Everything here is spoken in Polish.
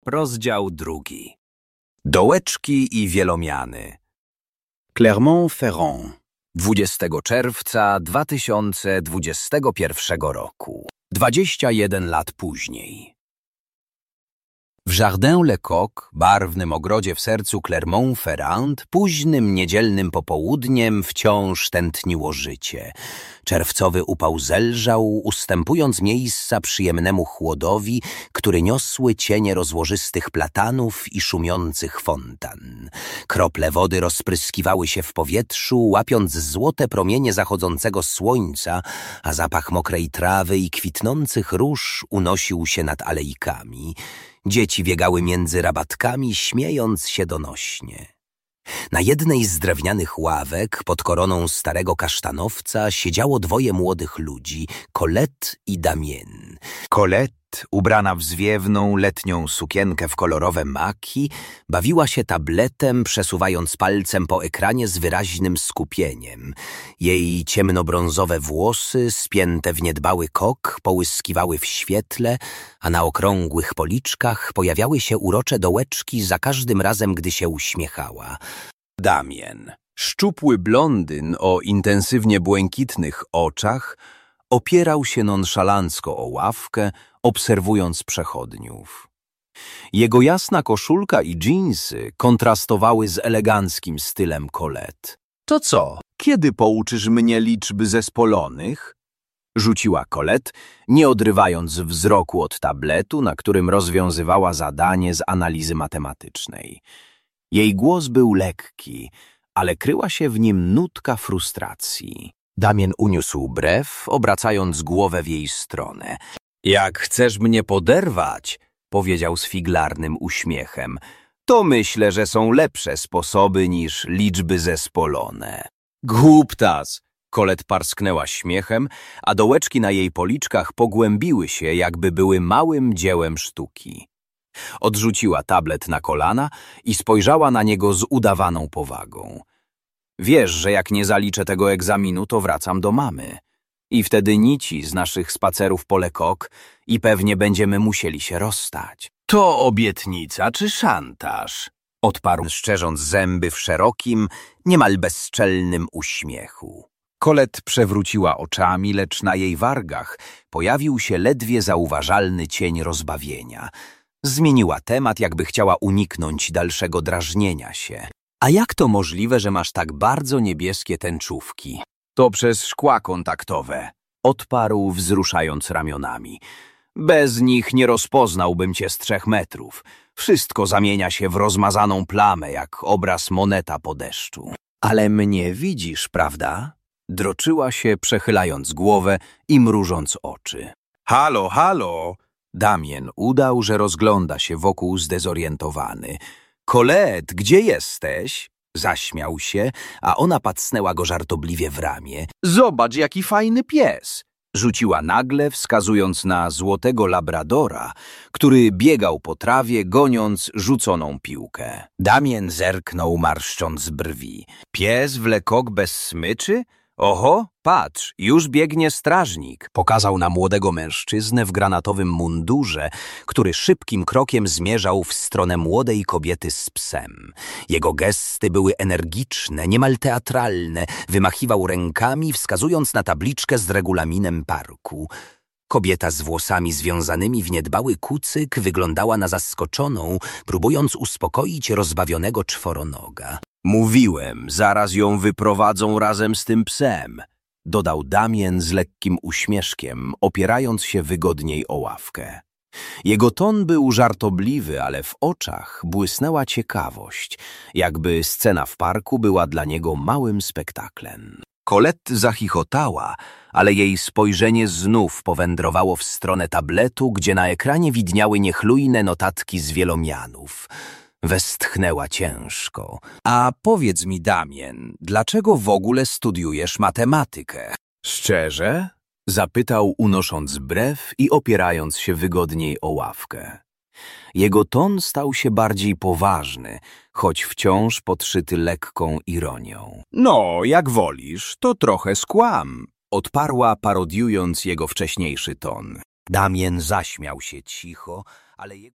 Rozdział 2. Dołeczki i wielomiany. Clermont-Ferrand. 20 czerwca 2021 roku. 21 lat później. W Jardin-le-Coq, barwnym ogrodzie w sercu Clermont-Ferrand, późnym niedzielnym popołudniem wciąż tętniło życie. Czerwcowy upał zelżał, ustępując miejsca przyjemnemu chłodowi, który niosły cienie rozłożystych platanów i szumiących fontan. Krople wody rozpryskiwały się w powietrzu, łapiąc złote promienie zachodzącego słońca, a zapach mokrej trawy i kwitnących róż unosił się nad alejkami. Dzieci biegały między rabatkami, śmiejąc się donośnie. Na jednej z drewnianych ławek pod koroną starego kasztanowca siedziało dwoje młodych ludzi, Colette i Damien. Colette, ubrana w zwiewną, letnią sukienkę w kolorowe maki, bawiła się tabletem, przesuwając palcem po ekranie z wyraźnym skupieniem. Jej ciemnobrązowe włosy, spięte w niedbały kok, połyskiwały w świetle, a na okrągłych policzkach pojawiały się urocze dołeczki za każdym razem, gdy się uśmiechała. Damien, szczupły blondyn o intensywnie błękitnych oczach, opierał się nonszalancko o ławkę, obserwując przechodniów. Jego jasna koszulka i dżinsy kontrastowały z eleganckim stylem Colette. To co, kiedy pouczysz mnie liczby zespolonych? Rzuciła Colette, nie odrywając wzroku od tabletu, na którym rozwiązywała zadanie z analizy matematycznej. Jej głos był lekki, ale kryła się w nim nutka frustracji. Damien uniósł brew, obracając głowę w jej stronę. Jak chcesz mnie poderwać, powiedział z figlarnym uśmiechem, to myślę, że są lepsze sposoby niż liczby zespolone. Głuptas! Colette parsknęła śmiechem, a dołeczki na jej policzkach pogłębiły się, jakby były małym dziełem sztuki. Odrzuciła tablet na kolana i spojrzała na niego z udawaną powagą. Wiesz, że jak nie zaliczę tego egzaminu, to wracam do mamy. I wtedy nici z naszych spacerów po Le Coq i pewnie będziemy musieli się rozstać. To obietnica czy szantaż? Odparł, szczerząc zęby w szerokim, niemal bezczelnym uśmiechu. Colette przewróciła oczami, lecz na jej wargach pojawił się ledwie zauważalny cień rozbawienia. Zmieniła temat, jakby chciała uniknąć dalszego drażnienia się. A jak to możliwe, że masz tak bardzo niebieskie tęczówki? To przez szkła kontaktowe, odparł, wzruszając ramionami. Bez nich nie rozpoznałbym cię z 3 metrów. Wszystko zamienia się w rozmazaną plamę, jak obraz Moneta po deszczu. Ale mnie widzisz, prawda? Droczyła się, przechylając głowę i mrużąc oczy. Halo, halo! Damien udał, że rozgląda się wokół zdezorientowany. Colette, gdzie jesteś? Zaśmiał się, a ona pacnęła go żartobliwie w ramię. Zobacz, jaki fajny pies! Rzuciła nagle, wskazując na złotego labradora, który biegał po trawie, goniąc rzuconą piłkę. Damien zerknął, marszcząc brwi. Pies w Le Coq bez smyczy? Oho, patrz, już biegnie strażnik. Pokazał na młodego mężczyznę w granatowym mundurze, który szybkim krokiem zmierzał w stronę młodej kobiety z psem. Jego gesty były energiczne, niemal teatralne. Wymachiwał rękami, wskazując na tabliczkę z regulaminem parku. Kobieta z włosami związanymi w niedbały kucyk wyglądała na zaskoczoną, próbując uspokoić rozbawionego czworonoga. Mówiłem, zaraz ją wyprowadzą razem z tym psem, dodał Damien z lekkim uśmieszkiem, opierając się wygodniej o ławkę. Jego ton był żartobliwy, ale w oczach błysnęła ciekawość, jakby scena w parku była dla niego małym spektaklem. Colette zachichotała, ale jej spojrzenie znów powędrowało w stronę tabletu, gdzie na ekranie widniały niechlujne notatki z wielomianów. Westchnęła ciężko. A powiedz mi, Damien, dlaczego w ogóle studiujesz matematykę? Szczerze? Zapytał, unosząc brew i opierając się wygodniej o ławkę. Jego ton stał się bardziej poważny, choć wciąż podszyty lekką ironią. No, jak wolisz, to trochę skłam, odparła, parodiując jego wcześniejszy ton. Damien zaśmiał się cicho, ale